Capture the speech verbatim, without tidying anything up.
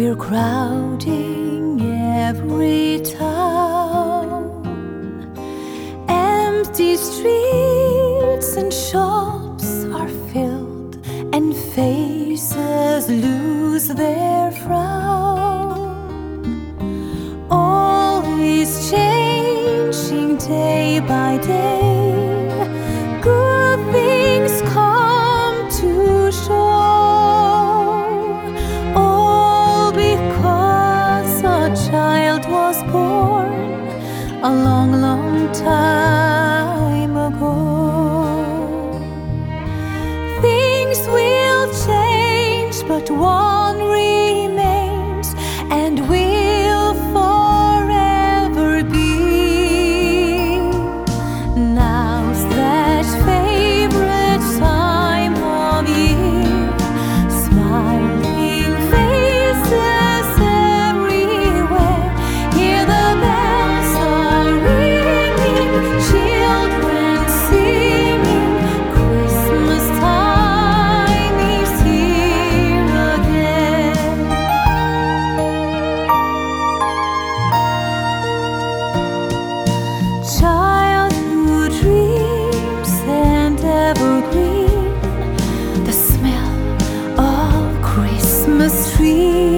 We're crowding every town, empty streets and shops are filled, and faces lose their frown. All is changing day by day, good things come to show. Child was born a long, long time ago. Things will change, but one remains and will forever be. Now's that favorite time of year, smiling faces. Childhood dreams and evergreen, the smell of Christmas trees.